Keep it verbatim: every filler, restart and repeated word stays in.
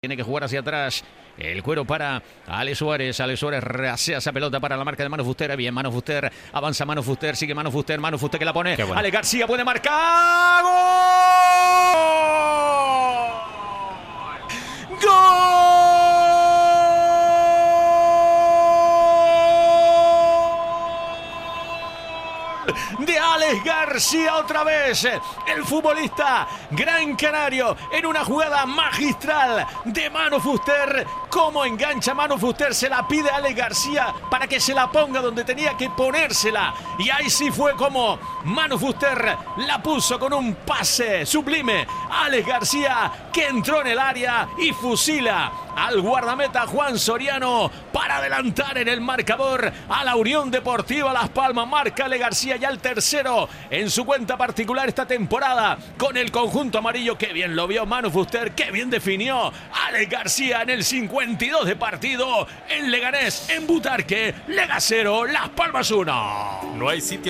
Tiene que jugar hacia atrás. El cuero para Ale Suárez. Ale Suárez rasea esa pelota para la marca de Manu Fuster. Bien, Manu Fuster. Avanza Manu Fuster. Sigue Manu Fuster. Manu Fuster que la pone. Bueno. Ale García puede marcar. ¡Gol! ¡Gol! De Alex García otra vez, el futbolista gran canario en una jugada magistral de Manu Fuster. Cómo engancha Manu Fuster, se la pide a Alex García para que se la ponga donde tenía que ponérsela. Y ahí sí fue como Manu Fuster la puso con un pase sublime. Alex García que entró en el área y fusila al guardameta Juan Soriano para adelantar en el marcador a la Unión Deportiva Las Palmas. Marca Ale García ya el tercero en su cuenta particular esta temporada con el conjunto amarillo. Qué bien lo vio Manu Fuster, qué bien definió Ale García en el cincuenta y dos de partido en Leganés, en Butarque. Lega cero, Las Palmas uno. No hay sitio